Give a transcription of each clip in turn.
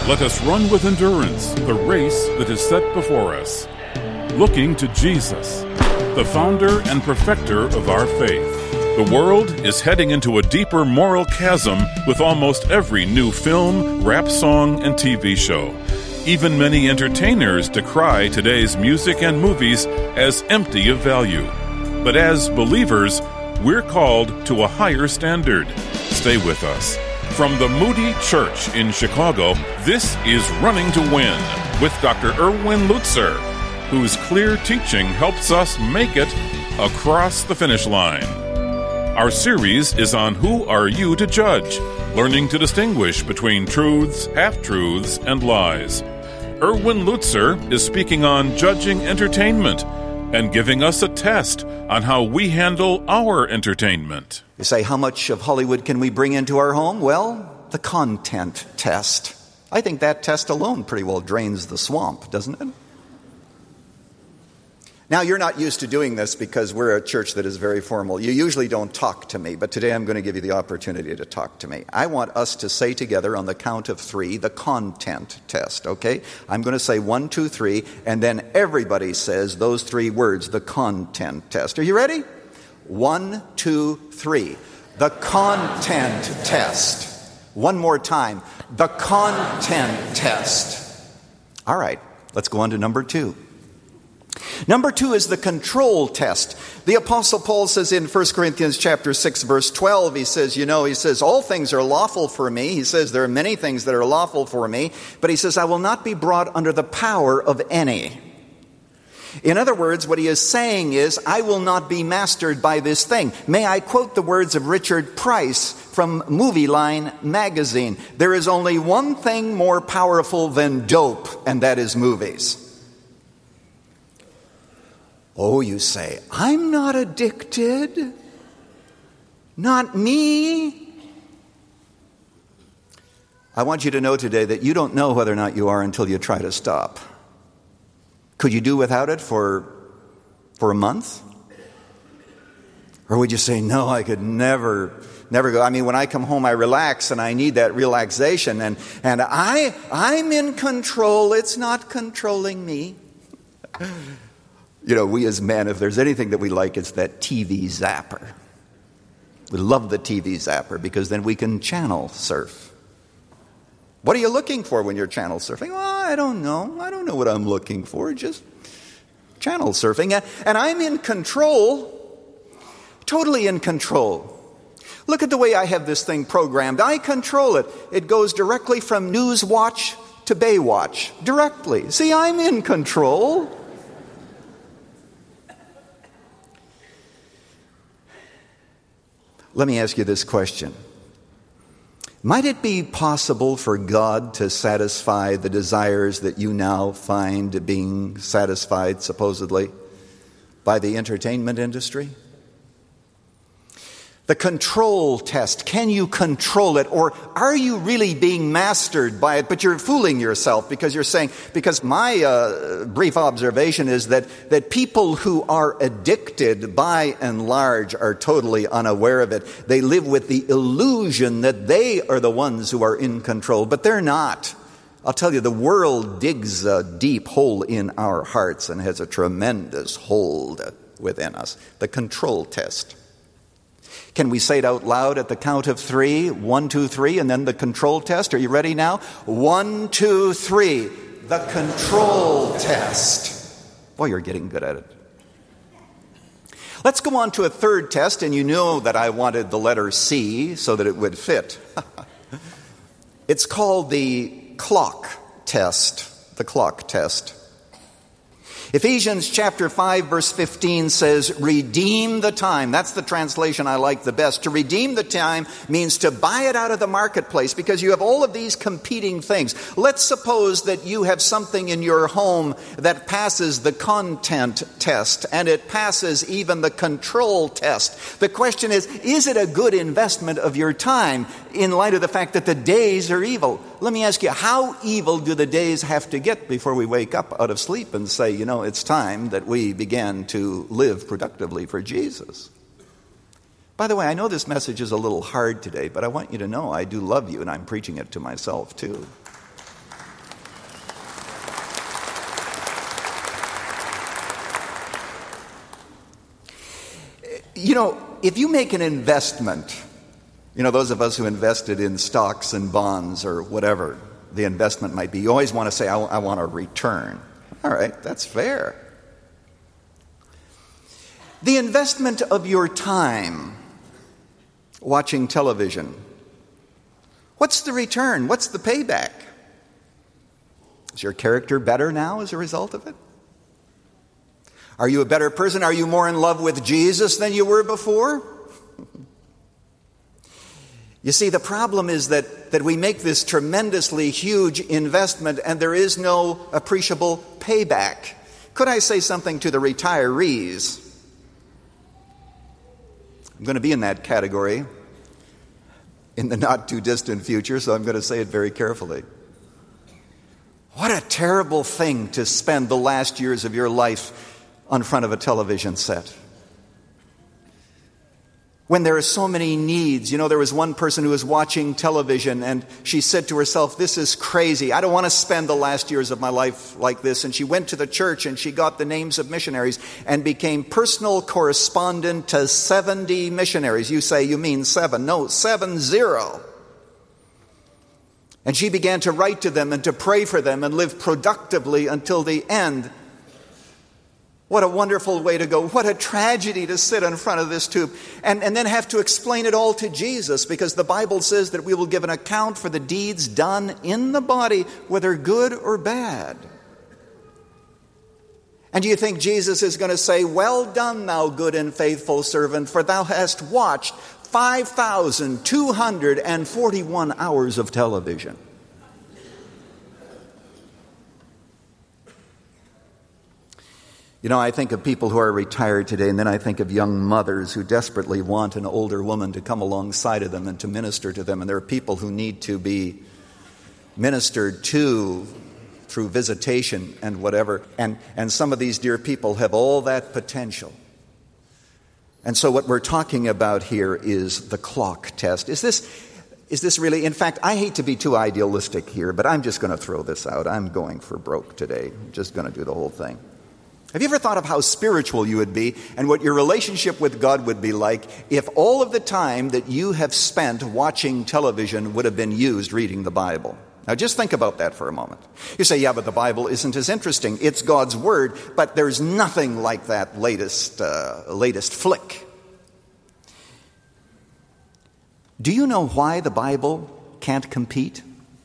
Let us run with endurance the race that is set before us, looking to Jesus, the founder and perfecter of our faith. The world is heading into a deeper moral chasm with almost every new film, rap song, and TV show. Even many entertainers decry today's music and movies as empty of value. But as believers, we're called to a higher standard. Stay with us. From the Moody Church in Chicago, this is Running to Win with Dr. Erwin Lutzer, whose clear teaching helps us make it across the finish line. Our series is on Who Are You to Judge? Learning to distinguish between truths, half-truths, and lies. Erwin Lutzer is speaking on judging entertainment and giving us a test on how we handle our entertainment. You say, how much of Hollywood can we bring into our home? Well, the content test. I think that test alone pretty well drains the swamp, doesn't it? Now, you're not used to doing this because we're a church that is very formal. You usually don't talk to me, but today I'm going to give you the opportunity to talk to me. I want us to say together on the count of 3, the content test, okay? I'm going to say 1, 2, 3, and then everybody says those 3 words, the content test. Are you ready? 1, 2, 3. The content test. One more time. The content test. All right, let's go on to number 2. Number 2 is the control test. The Apostle Paul says in 1 Corinthians chapter 6, verse 12, he says, all things are lawful for me. He says, there are many things that are lawful for me, but he says, I will not be brought under the power of any. In other words, what he is saying is, I will not be mastered by this thing. May I quote the words of Richard Price from Movie Line magazine? There is only one thing more powerful than dope, and that is movies. Oh, you say, I'm not addicted. Not me. I want you to know today that you don't know whether or not you are until you try to stop. Could you do without it for a month? Or would you say, no, I could never go. I mean, when I come home, I relax and I need that relaxation. And I'm in control. It's not controlling me. You know, we as men, if there's anything that we like, it's that TV zapper. We love the TV zapper because then we can channel surf. What are you looking for when you're channel surfing? Well, I don't know. I don't know what I'm looking for. Just channel surfing. And I'm in control, totally in control. Look at the way I have this thing programmed. I control it. It goes directly from Newswatch to Baywatch. Directly. See, I'm in control. Let me ask you this question. Might it be possible for God to satisfy the desires that you now find being satisfied, supposedly, by the entertainment industry? The control test. Can you control it? Or are you really being mastered by it? But you're fooling yourself because you're saying, because my brief observation is that people who are addicted by and large are totally unaware of it. They live with the illusion that they are the ones who are in control, but they're not. I'll tell you, the world digs a deep hole in our hearts and has a tremendous hold within us. The control test. Can we say it out loud at the count of 3? 1, 2, 3, and then the control test. Are you ready now? 1, 2, 3. The control test. Boy, you're getting good at it. Let's go on to a third test, and you know that I wanted the letter C so that it would fit. It's called the clock test. The clock test. Ephesians chapter 5 verse 15 says, redeem the time. That's the translation I like the best. To redeem the time means to buy it out of the marketplace because you have all of these competing things. Let's suppose that you have something in your home that passes the content test and it passes even the control test. The question is it a good investment of your time in light of the fact that the days are evil? Let me ask you, how evil do the days have to get before we wake up out of sleep and say, you know, it's time that we began to live productively for Jesus? By the way, I know this message is a little hard today, but I want you to know I do love you, and I'm preaching it to myself too. You know, if you make an investment, you know, those of us who invested in stocks and bonds or whatever the investment might be, you always want to say, I want a return. All right, that's fair. The investment of your time watching television, what's the return? What's the payback? Is your character better now as a result of it? Are you a better person? Are you more in love with Jesus than you were before? You see, the problem is that we make this tremendously huge investment and there is no appreciable payback. Could I say something to the retirees? I'm going to be in that category in the not-too-distant future, so I'm going to say it very carefully. What a terrible thing to spend the last years of your life on front of a television set, when there are so many needs. You know, there was one person who was watching television and she said to herself, this is crazy. I don't want to spend the last years of my life like this. And she went to the church and she got the names of missionaries and became personal correspondent to 70 missionaries. You say, you mean 7? No, 70. And she began to write to them and to pray for them and live productively until the end. What a wonderful way to go. What a tragedy to sit in front of this tube and then have to explain it all to Jesus, because the Bible says that we will give an account for the deeds done in the body, whether good or bad. And do you think Jesus is going to say, well done, thou good and faithful servant, for thou hast watched 5,241 hours of television? You know, I think of people who are retired today, and then I think of young mothers who desperately want an older woman to come alongside of them and to minister to them. And there are people who need to be ministered to through visitation and whatever. And some of these dear people have all that potential. And so what we're talking about here is the clock test. Is this really, in fact, I hate to be too idealistic here, but I'm just going to throw this out. I'm going for broke today. I'm just going to do the whole thing. Have you ever thought of how spiritual you would be and what your relationship with God would be like if all of the time that you have spent watching television would have been used reading the Bible? Now just think about that for a moment. You say, yeah, but the Bible isn't as interesting. It's God's Word, but there's nothing like that latest flick. Do you know why the Bible can't compete?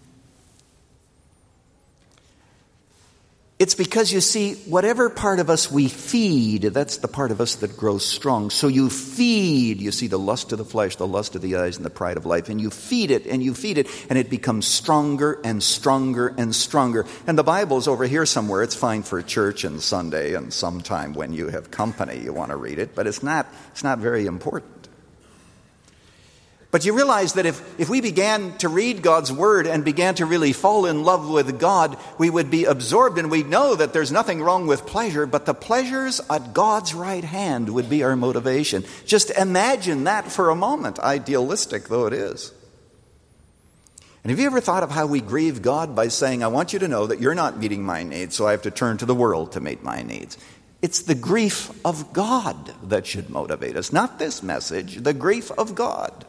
It's because, you see, whatever part of us we feed, that's the part of us that grows strong. So you feed, you see, the lust of the flesh, the lust of the eyes, and the pride of life. And you feed it, and it becomes stronger and stronger and stronger. And the Bible's over here somewhere. It's fine for church and Sunday and sometime when you have company you want to read it. But it's not very important. But you realize that if we began to read God's Word and began to really fall in love with God, we would be absorbed, and we'd know that there's nothing wrong with pleasure, but the pleasures at God's right hand would be our motivation. Just imagine that for a moment, idealistic though it is. And have you ever thought of how we grieve God by saying, I want you to know that you're not meeting my needs, so I have to turn to the world to meet my needs? It's the grief of God that should motivate us, not this message, the grief of God.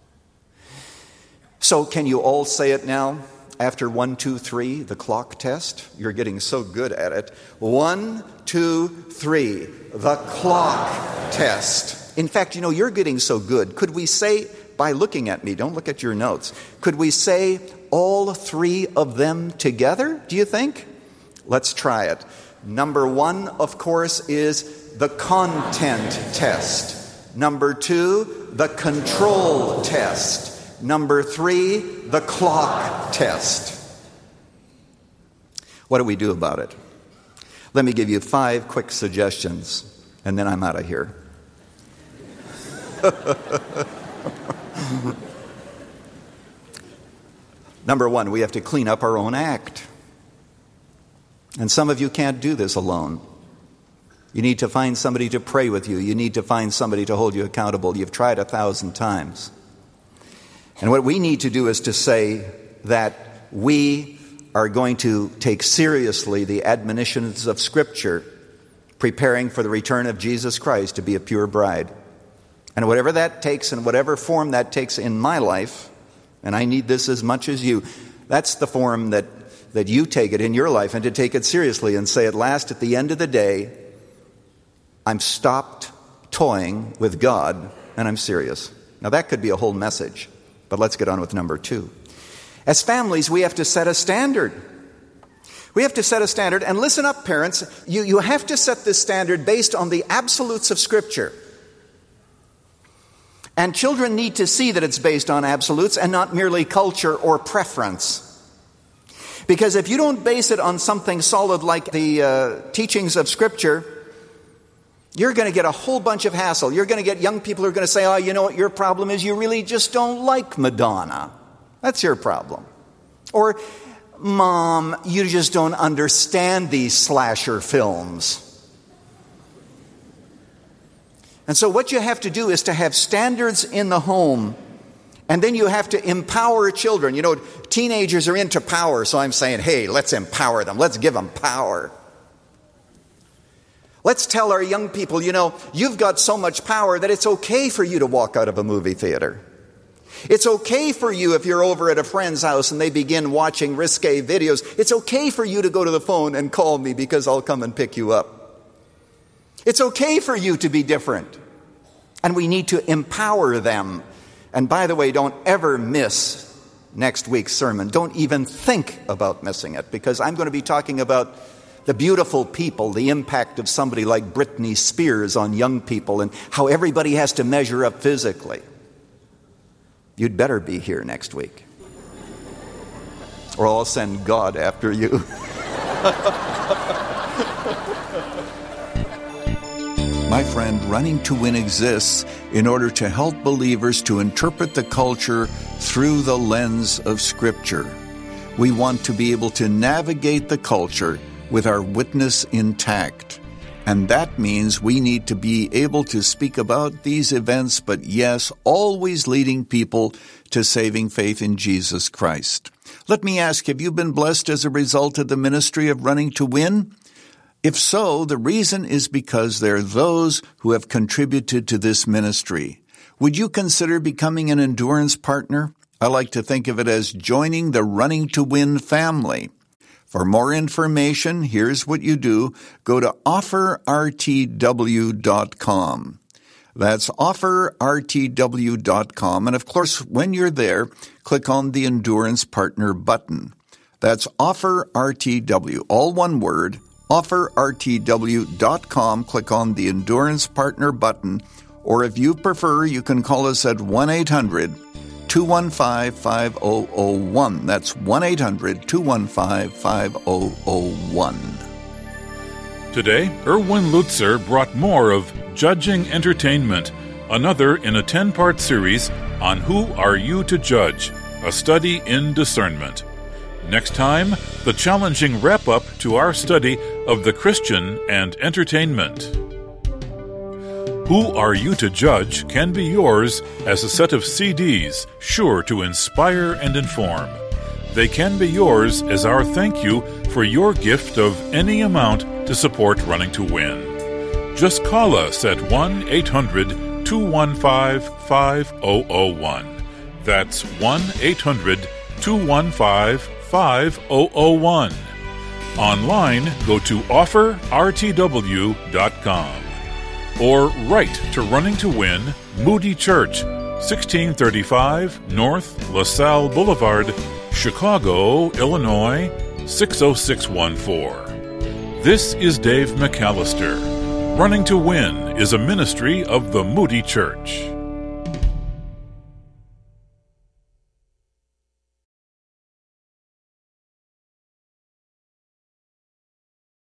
So can you all say it now? After 1, 2, 3, the clock test. You're getting so good at it. 1, 2, 3, the clock test. In fact, you know, you're getting so good. Could we say, by looking at me, don't look at your notes, could we say all 3 of them together, do you think? Let's try it. Number 1, of course, is the content test. Number 2, the control test. Number 3, the clock test. What do we do about it? Let me give you 5 quick suggestions, and then I'm out of here. Number 1, we have to clean up our own act. And some of you can't do this alone. You need to find somebody to pray with you. You need to find somebody to hold you accountable. You've tried 1,000 times. And what we need to do is to say that we are going to take seriously the admonitions of Scripture, preparing for the return of Jesus Christ to be a pure bride. And whatever that takes and whatever form that takes in my life, and I need this as much as you, that's the form that you take it in your life, and to take it seriously and say at last, at the end of the day, I'm stopped toying with God and I'm serious. Now that could be a whole message, but let's get on with number 2. As families, we have to set a standard. We have to set a standard, and listen up, parents, you have to set this standard based on the absolutes of Scripture. And children need to see that it's based on absolutes and not merely culture or preference. Because if you don't base it on something solid like the teachings of Scripture, you're going to get a whole bunch of hassle. You're going to get young people who are going to say, oh, you know what your problem is? You really just don't like Madonna. That's your problem. Or, Mom, you just don't understand these slasher films. And so what you have to do is to have standards in the home, and then you have to empower children. You know, teenagers are into power, so I'm saying, hey, let's empower them. Let's give them power. Let's tell our young people, you know, you've got so much power that it's okay for you to walk out of a movie theater. It's okay for you if you're over at a friend's house and they begin watching risque videos. It's okay for you to go to the phone and call me because I'll come and pick you up. It's okay for you to be different. And we need to empower them. And by the way, don't ever miss next week's sermon. Don't even think about missing it, because I'm going to be talking about the beautiful people, the impact of somebody like Britney Spears on young people, and how everybody has to measure up physically. You'd better be here next week, or I'll send God after you. My friend, Running to Win exists in order to help believers to interpret the culture through the lens of Scripture. We want to be able to navigate the culture with our witness intact. And that means we need to be able to speak about these events, but yes, always leading people to saving faith in Jesus Christ. Let me ask, have you been blessed as a result of the ministry of Running to Win? If so, the reason is because there are those who have contributed to this ministry. Would you consider becoming an endurance partner? I like to think of it as joining the Running to Win family. For more information, here's what you do. Go to offerrtw.com. That's offerrtw.com. And of course, when you're there, click on the Endurance Partner button. That's offerrtw, all one word, offerrtw.com. Click on the Endurance Partner button. Or if you prefer, you can call us at 1-800-215-5001. That's 1-800-215-5001. Today, Erwin Lutzer brought more of Judging Entertainment, another in a 10-part series on Who Are You to Judge, a study in discernment. Next time, the challenging wrap-up to our study of the Christian and entertainment. Who Are You to Judge can be yours as a set of CDs sure to inspire and inform. They can be yours as our thank you for your gift of any amount to support Running to Win. Just call us at 1-800-215-5001. That's 1-800-215-5001. Online, go to offerrtw.com. Or write to Running to Win, Moody Church, 1635 North LaSalle Boulevard, Chicago, Illinois, 60614. This is Dave McAllister. Running to Win is a ministry of the Moody Church.